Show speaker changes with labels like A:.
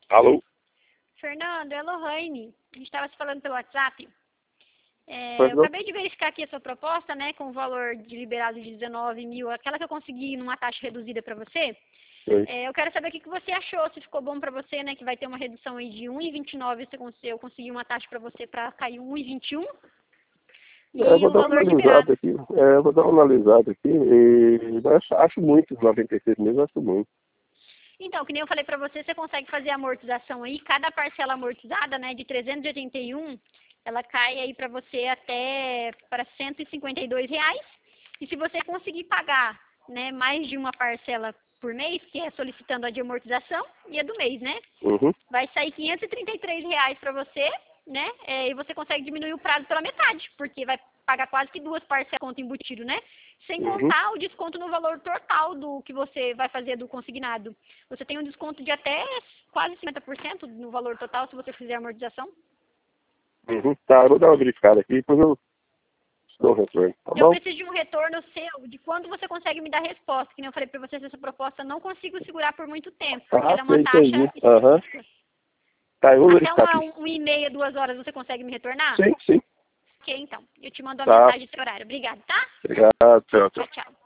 A: Alô?
B: Fernando, é Lohane. A gente estava se falando pelo WhatsApp.
A: Pois
B: Eu
A: não?
B: acabei de verificar aqui a sua proposta, né, com o valor de liberado de 19 mil, aquela que eu consegui numa taxa reduzida para você.
A: Oi.
B: Eu quero saber o que você achou, se ficou bom para você, né, que vai ter uma redução aí de 1,29, eu consegui uma taxa para você para cair 1,21
A: Eu
B: e
A: vou
B: o
A: dar uma
B: valor liberado.
A: analisada aqui. Eu vou dar uma analisada aqui. Acho muito, 96 mesmo, acho muito.
B: Então, que nem eu falei para você, você consegue fazer a amortização aí, cada parcela amortizada, né, de 381, ela cai aí para você até para R$ 152. E se você conseguir pagar, né, mais de uma parcela por mês, que é solicitando a de amortização e a do mês, né,
A: Uhum.
B: vai sair R$ 533 para você, né, e você consegue diminuir o prazo pela metade, porque vai pagar quase que duas parcelas de conta embutido, né? Sem
A: Uhum.
B: contar o desconto no valor total do que você vai fazer do consignado. Você tem um desconto de até quase 50% no valor total se você fizer a amortização.
A: Uhum. Tá, eu vou dar uma verificada aqui, depois eu dou um retorno, tá
B: Eu
A: bom?
B: preciso de um retorno seu de quando você consegue me dar resposta. Que nem eu falei para você, essa proposta eu não consigo segurar por muito tempo, porque
A: Ah,
B: ela é uma
A: sei, entendi.
B: taxa
A: Aham.
B: específica.
A: Tá, eu vou
B: Até
A: verificar aqui.
B: 1h30, 2 horas você consegue me retornar?
A: Sim, sim.
B: Ok, então. Eu te mando a
A: Tá.
B: mensagem desse horário. Obrigada, tá?
A: Obrigado, tchau, tchau.
B: Tchau, tchau.